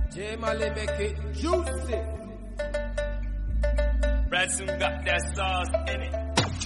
J Mali make it juicy. Ransom got that sauce in it.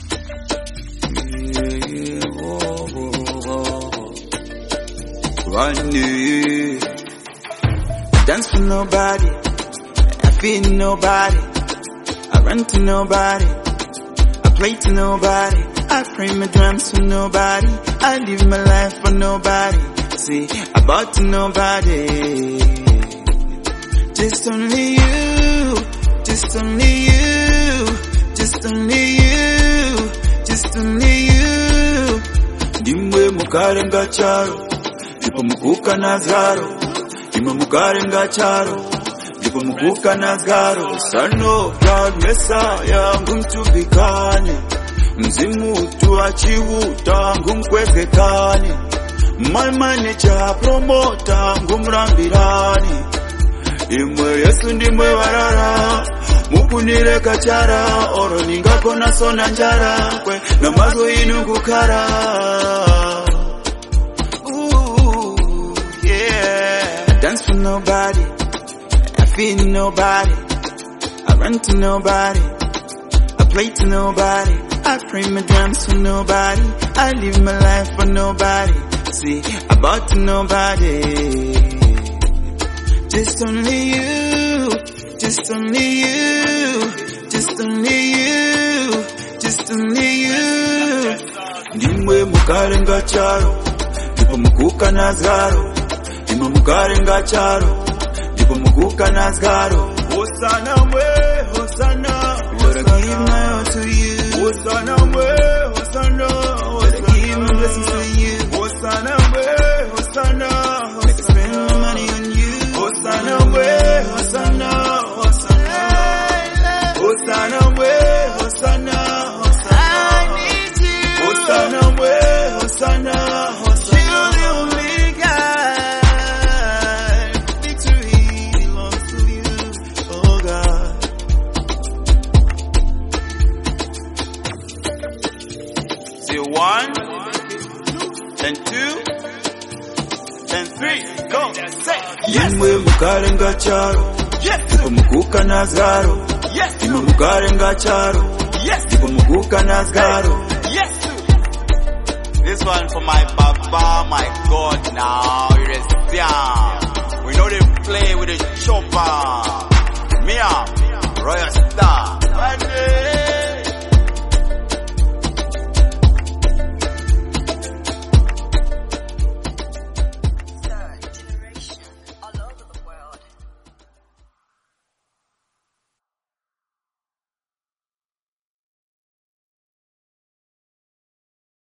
Yeah, whoa, whoa, whoa. Running. Dance for nobody. I feel nobody. I run to nobody. I play to nobody. I frame my drums for nobody. I live my life for nobody. See, I bought to nobody. Just only you. Just only you. Just only you. Just only you. Dimwe mukare ngacharo. Lipo mukuka nazaro. Dimwe mukare ngacharo. Lipo mukuka nazaro. Son of God, Messiah, ngumtubikane. Mzimu tuachivuta ngumkwekekane. My manager, promoter, ngumrambirani. Imwe Yesu ndimwe warara. Mukunire kachara. Oro ningako na sona njara. Kwe na mazo inu kukara. Ooh, yeah. I dance for nobody. I feel nobody. I run to nobody. I play to nobody. I frame my drums for nobody. I live my life for nobody. See, I bought to nobody. Just only you. Just only you. Just only you. Just only you. Ndimwe mukare ngacharo. Ndipo mukuka nazgaro. Ndimwe mukare ngacharo. Ndipo mukuka nazgaro. Hosanna mwe, Hosanna. Lord, I give my all to you. Hosanna mwe, Hosanna. Lord, I give my blessings to you. Hosanna mwe, Hosanna. Make us spend my money on you. Hosanna mwe, Hosanna. Hosanna. Hosanna mwe, Hosanna. Hosanna. I need you. Hosanna mwe, Hosanna. Hosanna. You're the only God. Victory belongs to you, oh God. See, 1, then 2, then 3, go, say, yes. Imwe mukare ngacharo. Yes. Ndipo mukuka nazgaro. Yes. Imwe mukare ngacharo. Yes. Ndipo mukuka nazgaro. Yes. This one for my Baba, my God now. It is down.